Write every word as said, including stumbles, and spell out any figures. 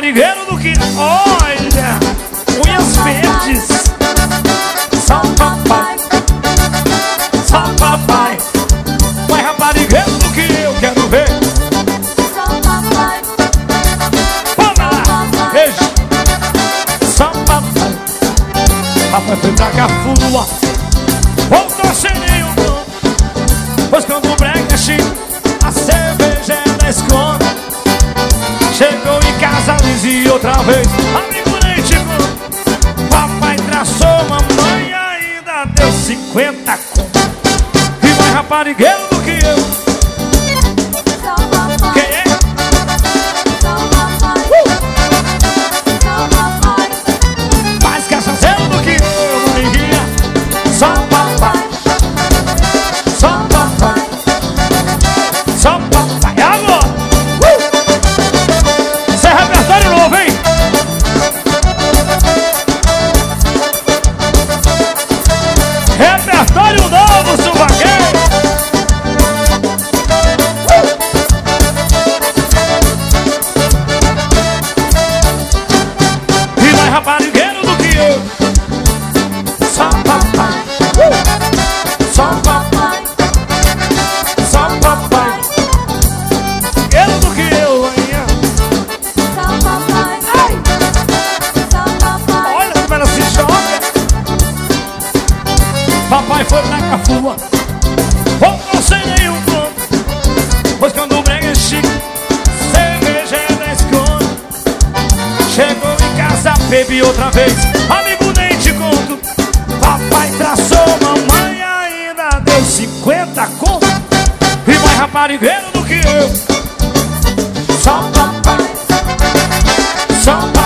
raparigueiro do que... Olha, unhas verdes. Só papai, só papai. Mais raparigueiro do que eu, quero ver. Só papai, Vamos lá, beijo. Só papai. Papai foi pra Cafua, voltou sem nenhum nome. Pois quando o break é chique, a cerveja é da escola. Chegou em casa, dizia outra vez, amigo nem te conta. Papai traçou, mamãe ainda deu cinquenta conto. E mais raparigueiro do que eu. só papai, Quem é? só papai, Uh! só papai, Mais cachaceiro do que eu, Maringuinha. Só papai, só papai, só papai. Agora! Uh! Isso é repertório novo, hein? Repertório novo, Suvaqueiro! Uh! E mais raparigueiro do que eu. Só papai, uh! Só papai, só papai. Raparigueiro do que eu, hein? só papai, Ai! só papai, Olha como ela se joga. Papai foi na Cafua, voltou sem nenhum ponto. Pois quando o brega é chique, cerveja é da escola. Chegou em casa, bebi outra vez, amigo nem te conto. Papai traçou, mamãe ainda deu cinquenta conto. E mais raparigueiro do que eu. Só papai, só papai.